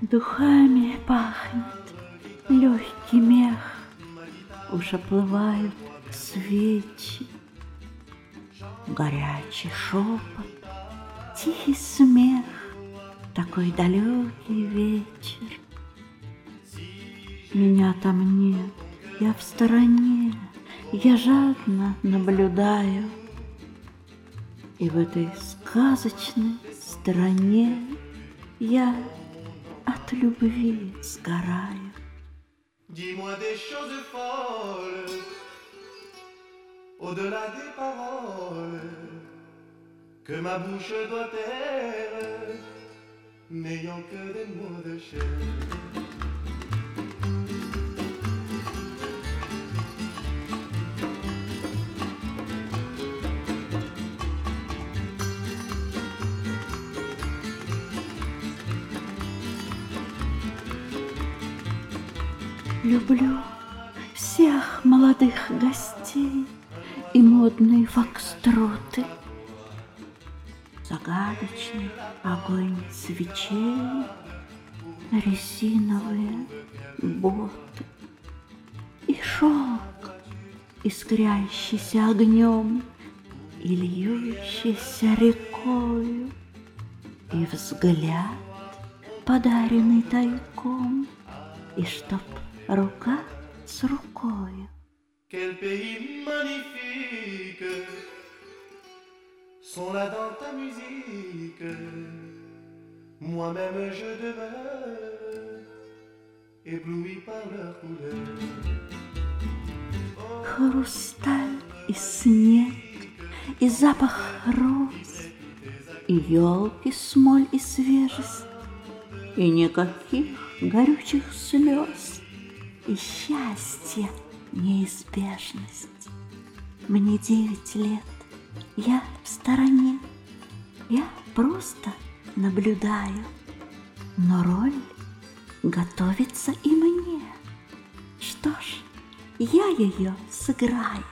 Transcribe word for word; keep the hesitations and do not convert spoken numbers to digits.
Духами пахнет легкий мех, уж оплывают свечи. Горячий шепот, тихий смех, такой далекий вечер. Меня там нет, я в стороне, я жадно наблюдаю. И в этой сказочной стране я от любви сгораю. Dis-moi des choses folles, au-delà des paroles, que ma bouche doit taire, n'ayant que des mots de chair. Люблю всех молодых гостей и модные фокстроты. Загадочный огонь свечей, резиновые боты и шелк, искрящийся огнем и льющийся рекою, и взгляд, подаренный тайком, и чтоб рука с рукою. Quel pays magnifique sont là dans ta musique. Moi-même je demeure ébloui par leur couleur. Хрусталь и снег, и запах роз, и елки, смоль и свежесть, и никаких горючих слез, и счастье, неизбежность. Мне девять лет, я в стороне, я просто наблюдаю, но роль готовится и мне. Что ж, я ее сыграю.